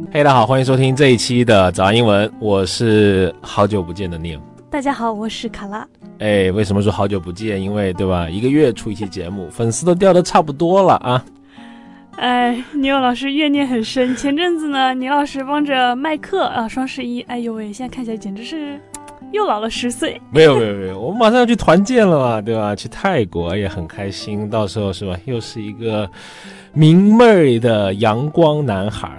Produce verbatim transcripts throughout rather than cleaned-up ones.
嘿、hey, 大家好，欢迎收听这一期的早安英文，我是好久不见的 Neil。 大家好，我是卡拉。 哎，为什么说好久不见？因为对吧，一个月出一期节目，粉丝都掉得差不多了啊。 哎，倪老师怨念很深。前阵子呢，倪老师帮着麦克啊，双十一，哎呦喂，现在看起来简直是又老了十岁。 没有没有没有，我们马上要去团建了嘛，对吧？去泰国也很开心，到时候是吧，又是一个明媚的阳光男孩。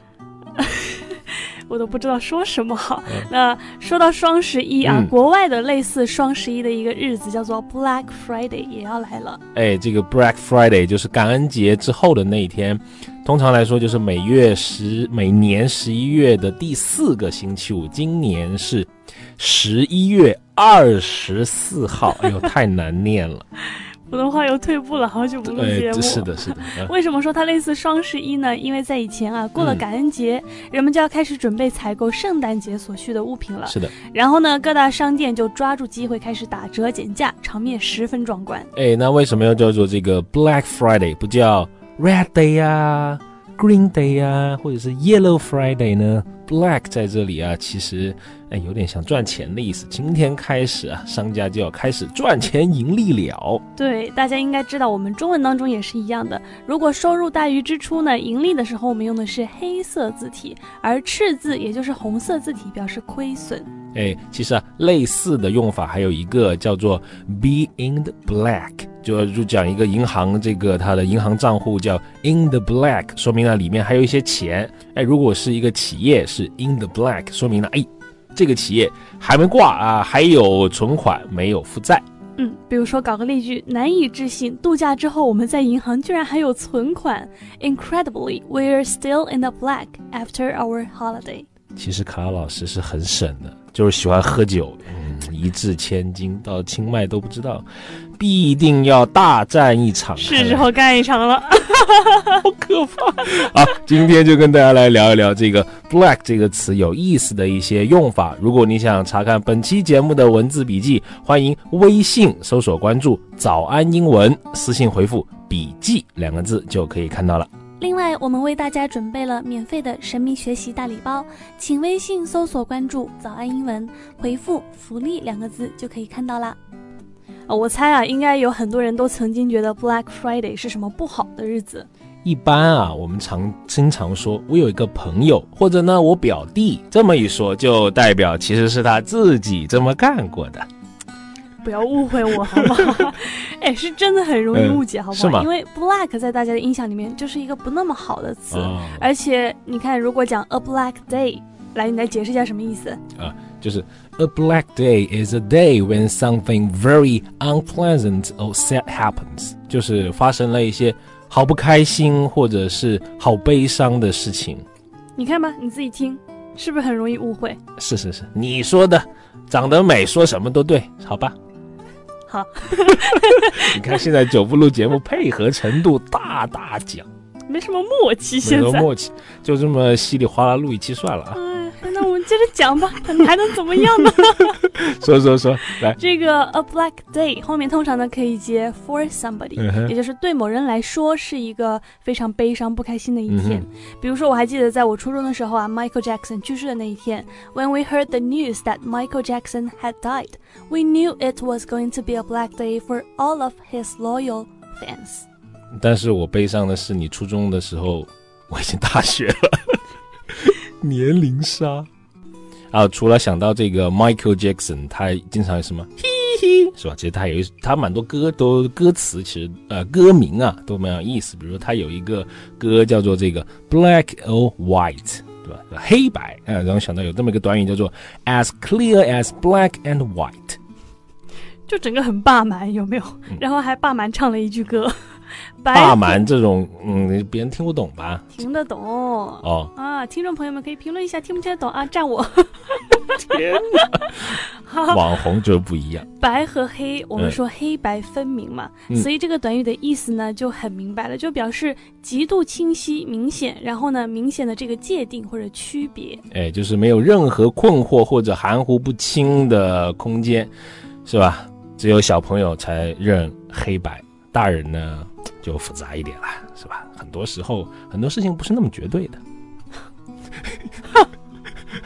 我都不知道说什么好。嗯、那说到双十一啊、嗯，国外的类似双十一的一个日子叫做 Black Friday 也要来了。 哎，这个 Black Friday 就是感恩节之后的那一天，通常来说就是每月十每年十一月的第四个星期五，今年是十一月二十四号。哎呦，太难念了。 普通话又退步了，好久不录节目。 哎、是的，是的、啊。 为什么说它类似双十一呢？因为在以前啊，过了感恩节、嗯，人们就要开始准备采购圣诞节所需的物品了。 是的。 然后呢，各大商店就抓住机会开始打折减价，场面十分壮观。 哎，那为什么要叫做这个 Black Friday， 不叫 Red Day 啊、Green Day 啊，或者是 Yellow Friday 呢？ Black 在这里啊，其实哎有点想赚钱的意思。今天开始啊，商家就要开始赚钱盈利了。 对，大家应该知道，我们中文当中也是一样的。如果收入大于支出呢，盈利的时候我们用的是黑色字体，而赤字也就是红色字体表示亏损。 哎，其实啊，类似的用法还有一个叫做 be in the black， 就就讲一个银行这个它的银行账户叫 in the black， 说明了里面还有一些钱。哎，如果是一个企业是 in the black， 说明了哎这个企业还没挂啊，还有存款没有负债。 嗯，比如说搞个例句，难以置信，度假之后我们在银行居然还有存款。 Incredibly, we're still in the black after our holiday。 其实卡拉老师是很省的，就是喜欢喝酒，嗯，一掷千金，到清迈都不知道，必定要大战一场， 是时候干一场了。 好可怕。好，今天就跟大家来聊一聊这个 black 这个词有意思的一些用法。如果你想查看本期节目的文字笔记，欢迎微信搜索关注早安英文，私信回复笔记两个字就可以看到了。 另外，我们为大家准备了免费的神秘学习大礼包，请微信搜索关注早安英文，回复福利两个字就可以看到啦。哦，我猜啊，应该有很多人都曾经觉得 Black Friday 是什么不好的日子。 一般啊，我们常经常说我有一个朋友，或者呢我表弟，这么一说就代表其实是他自己这么干过的。 不要误会我好不好？哎，是真的很容易误解、嗯、好不好？因为 black 在大家的印象里面就是一个不那么好的词、哦、而且你看，如果讲 a black day， 来，你来解释一下什么意思啊？就是 a black day is a day when something very unpleasant or sad happens， 就是发生了一些好不开心或者是好悲伤的事情。 你看吧，你自己听，是不是很容易误会？ 是是是，你说的，长得美说什么都对，好吧？ 好。 你看现在九不录节目配合程度大大奖， 没什么默契，现在没什么默契，就这么稀里哗啦录一期算了啊。 哎，那我们接着讲吧，你还能怎么样呢？ 说说说，来， 这个 a black day 后面通常呢可以接 for somebody、嗯、也就是对某人来说是一个非常悲伤不开心的一天、嗯、比如说我还记得在我初中的时候啊 Michael Jackson 去世的那一天， When we heard the news that Michael Jackson had died, we knew it was going to be a black day for all of his loyal fans。 但是我悲伤的是你初中的时候我已经大学了。年龄差啊！除了想到这个 Michael Jackson， 他经常有什么嘿嘿，是吧？其实他有他蛮多歌都歌词，其实呃歌名啊都蛮有意思。比如说他有一个歌叫做这个 Black or White， 对吧？黑白啊，然后想到有这么一个短语叫做 As clear as black and white， 就整个很霸蛮，有没有？嗯、然后还霸蛮唱了一句歌。 霸蛮这种，嗯，别人听不懂吧？ 听得懂哦啊！听众朋友们可以评论一下，听不听得懂啊？站我！ 天哪！网红就是不一样。 白和黑，我们说黑白分明嘛、嗯，所以这个短语的意思呢就很明白了，就表示极度清晰、明显，然后呢明显的这个界定或者区别。哎， 就是没有任何困惑或者含糊不清的空间，是吧？只有小朋友才认黑白。大人呢就复杂一点了，是吧？很多时候很多事情不是那么绝对的。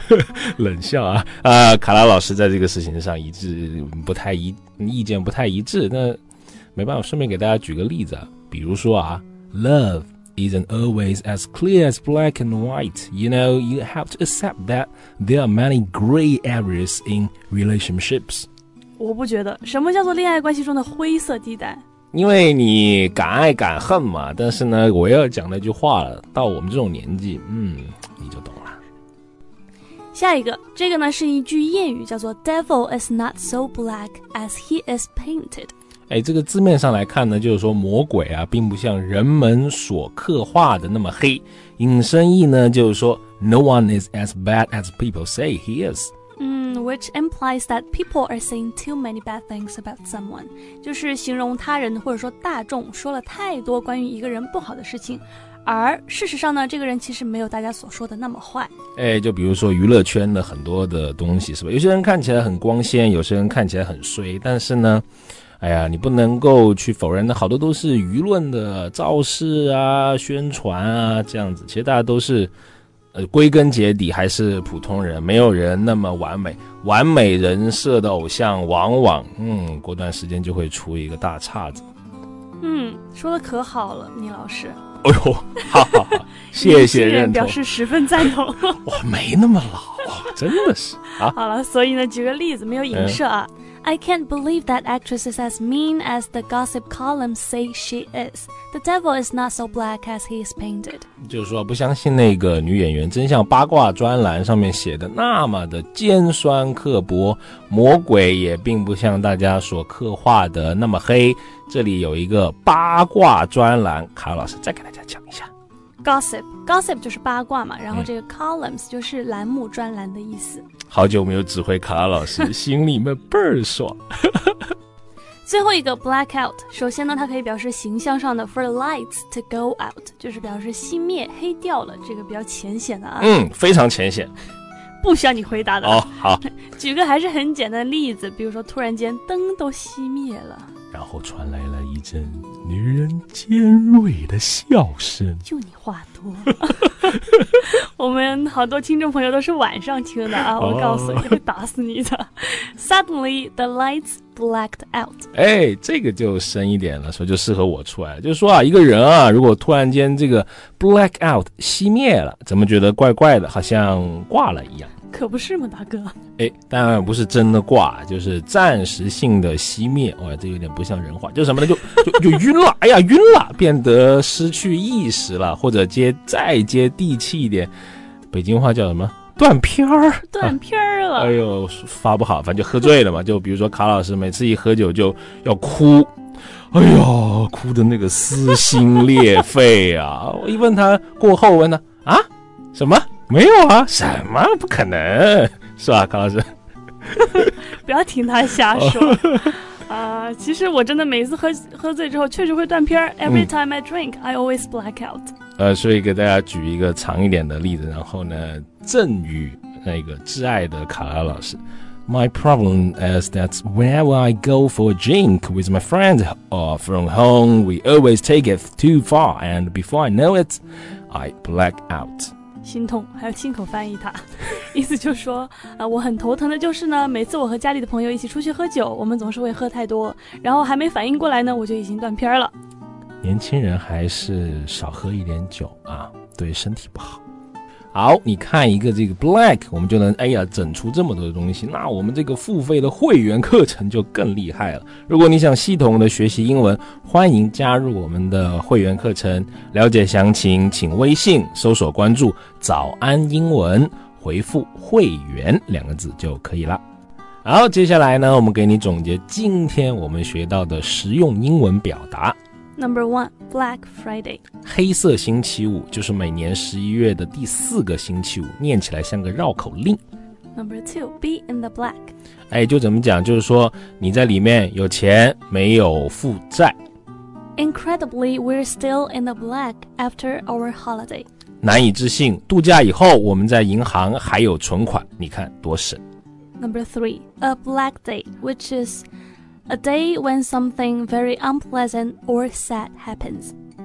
冷笑啊啊、呃！卡拉老师在这个事情上一致不太一意见不太一致，那没办法，顺便给大家举个例子啊，比如说啊 ，Love isn't always as clear as black and white. You know, you have to accept that there are many gray areas in relationships. 我不觉得，什么叫做恋爱关系中的灰色地带？ 因为你敢爱敢恨嘛，但是呢，我要讲那句话了，到我们这种年纪，嗯，你就懂了。 下一个，这个呢是一句谚语，叫做 "Devil is not so black as he is painted." 哎，这个字面上来看呢，就是说魔鬼啊，并不像人们所刻画的那么黑。引申义呢，就是说 "No one is as bad as people say he is." 嗯 which implies that people are saying too many bad things about someone. 就是形容他人或者说大众说了太多关于一个人不好的事情。而事实上呢，这个人其实没有大家所说的那么坏。 哎，就比如说娱乐圈的很多的东西，是吧？有些人看起来很光鲜，有些人看起来很衰，但是呢，哎呀，你不能够去否认的，好多都是舆论的造势啊、宣传啊这样子。其实大家都是，呃，归根结底还是普通人，没有人那么完美。完美人设的偶像，往往嗯，过段时间就会出一个大岔子。 嗯，说的可好了，倪老师。 哎呦，好好好，谢谢认同， 表示十分赞同。 我没那么老，真的是啊。 好了，所以呢，举个例子，没有影射啊。嗯I can't believe that actress is as mean as the gossip columns say she is. The devil is not so black as he is painted. 就是说，不相信那个女演员真像八卦专栏上面写的那么的尖酸刻薄，魔鬼也并不像大家所刻画的那么黑。这里有一个八卦专栏，卡老师再给大家讲一下。 Gossip, gossip 就是八卦嘛，然后这个 columns 就是栏目专栏的意思。 好久没有指挥卡拉老师，心里面倍儿爽。 最后一个 blackout， 首先呢，它可以表示形象上的 for the lights to go out， 就是表示熄灭、黑掉了，这个比较浅显的啊。 嗯，非常浅显。 不需要你回答的。 哦，好。 举个还是很简单的例子，比如说突然间灯都熄灭了。 然后传来了一阵女人尖锐的笑声。 就你话多。我们好多听众朋友都是晚上听的啊，我告诉你，会打死你的。Suddenly the lights blacked out。哎， 这个就深一点了，所以就适合我出来了。就是说啊，一个人啊，如果突然间这个 black out 熄灭了，怎么觉得怪怪的，好像挂了一样。 可不是嘛，大哥。 哎，当然不是真的挂，就是暂时性的熄灭。哇，这有点不像人话，就什么呢？就就就晕了，哎呀，晕了，变得失去意识了，或者接再接地气一点，北京话叫什么？断片儿， 断片儿了。 啊、哎呦，发不好，反正就喝醉了嘛。就比如说卡老师，每次一喝酒就要哭，哎呦，哭的那个撕心裂肺啊！我一问他，过后问他啊，什么？没有啊，什么不可能，是吧，卡老师？ 不要听他瞎说啊、呃！其实我真的每次喝喝醉之后，确实会断片儿。Every time I drink,、嗯、I always black out。呃， 所以给大家举一个长一点的例子，然后呢，赠予那个挚爱的卡拉老师。My problem is that whenever I go for a drink with my friends or from home, we always take it too far, and before I know it, I black out. 心痛，还要亲口翻译它，意思就是说，啊、呃，我很头疼的就是呢，每次我和家里的朋友一起出去喝酒，我们总是会喝太多，然后还没反应过来呢，我就已经断片了。 年轻人还是少喝一点酒啊，对身体不好。好，你看一个这个 black， 我们就能哎呀整出这么多的东西，那我们这个付费的会员课程就更厉害了。如果你想系统的学习英文，欢迎加入我们的会员课程。了解详情，请微信搜索关注早安英文，回复会员两个字就可以了。好，接下来呢，我们给你总结今天我们学到的实用英文表达。 Number one, Black Friday. 黑色星期五就是每年十一月的第四个星期五，念起来像个绕口令。 Number two, be in the black. 哎，就怎么讲？就是说你在里面有钱，没有负债。 Incredibly, we're still in the black after our holiday. 难以置信，度假以后我们在银行还有存款，你看多省。 Number three, a black day, which is a day when something very unpleasant or sad happens.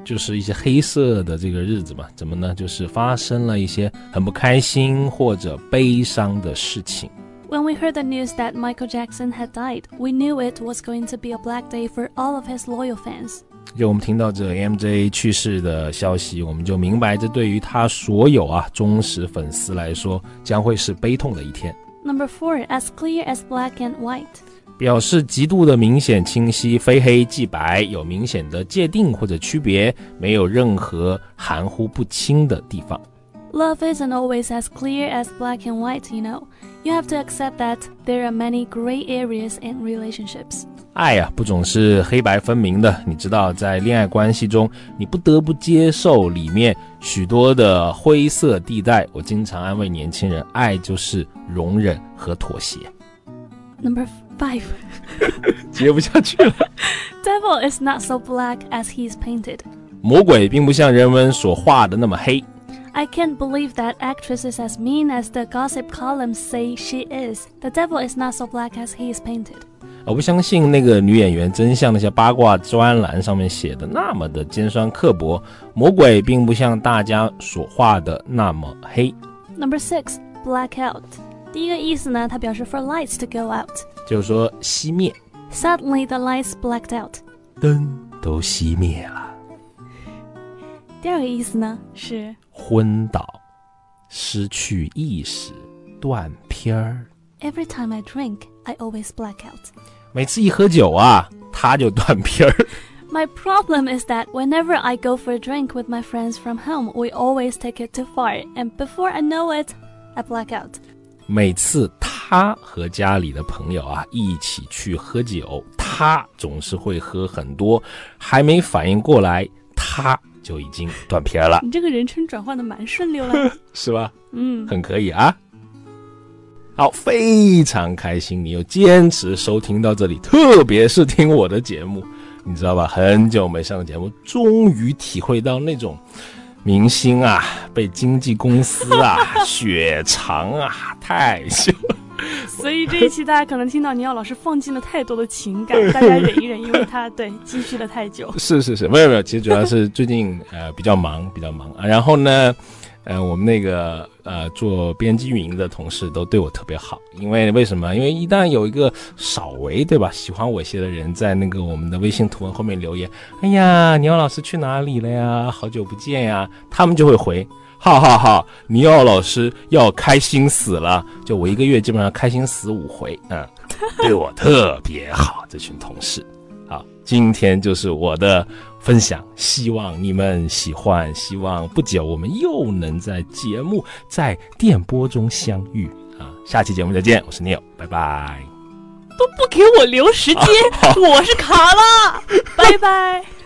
就是一些黑色的这个日子嘛，怎么呢？就是发生了一些很不开心或者悲伤的事情。 When we heard the news that Michael Jackson had died, we knew it was going to be a black day for all of his loyal fans. 就我们听到这 M J 去世的消息，我们就明白这对于他所有啊忠实粉丝来说将会是悲痛的一天。 Number four, as clear as black and white. 表示极度的明显清晰，非黑即白，有明显的界定或者区别，没有任何含糊不清的地方。 Love isn't always as clear as black and white, you know. You have to accept that there are many gray areas in relationships. 爱呀、啊，不总是黑白分明的。你知道，在恋爱关系中，你不得不接受里面许多的灰色地带。我经常安慰年轻人，爱就是容忍和妥协。 Number five. 接不下去了。 Devil is not so black as he is painted. 魔鬼并不像人们所画的那么黑。 I can't believe that actress is as mean as the gossip columns say she is. The devil is not so black as he is painted. 我不相信那个女演员真像那些八卦专栏上面写的那么的尖酸刻薄。魔鬼并不像大家所画的那么黑。 Number six, black out. 第一个意思呢，它表示 for lights to go out. 就是说熄灭。 Suddenly the lights blacked out. 灯都熄灭了。 第二个意思呢是昏倒，失去意识，断片儿。 Every time I drink, I always black out. 每次一喝酒啊，他就断片儿。 My problem is that whenever I go for a drink with my friends from home, we always take it too far, and before I know it, I black out. 每次他和家里的朋友啊一起去喝酒，他总是会喝很多，还没反应过来，他就已经断片了。 你这个人称转换的蛮顺溜了。 是吧？ 嗯， 很可以啊。好，非常开心你又坚持收听到这里，特别是听我的节目，你知道吧？很久没上节目，终于体会到那种明星啊被经纪公司啊雪藏啊太久。 所以这一期大家可能听到倪耀老师放进了太多的情感，大家忍一忍，因为他对积蓄了太久。 是是是，没有没有，其实主要是最近呃比较忙比较忙啊，然后呢呃我们那个呃做编辑运营的同事都对我特别好，因为为什么？因为一旦有一个稍微对吧喜欢我一些的人在那个我们的微信图文后面留言，哎呀倪耀老师去哪里了呀，好久不见呀，他们就会回哈哈哈，倪耀老师要开心死了，就我一个月基本上开心死五回，嗯，对我特别好，这群同事。好，今天就是我的分享，希望你们喜欢，希望不久我们又能在节目在电波中相遇啊！下期节目再见，我是 Neil， 拜拜。 都不给我留时间，我是卡拉，拜拜。